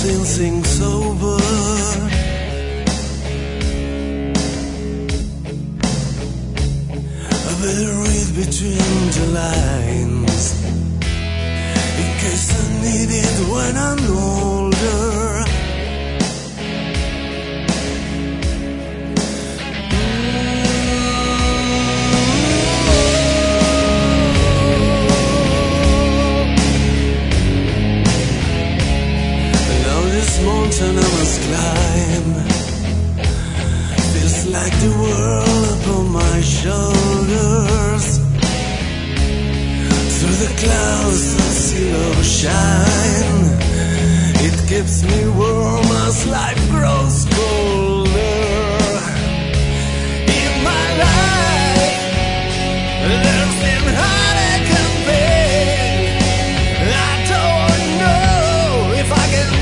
losing things over. I better read between the lines in case I need it when I'm older. Mountain I must climb, feels like the world upon my shoulders. Through the clouds I see love shine. It keeps me warm as life grows colder. In my life there's been heartache and pain. I don't know if I can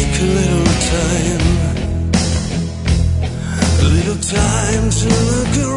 time to look around.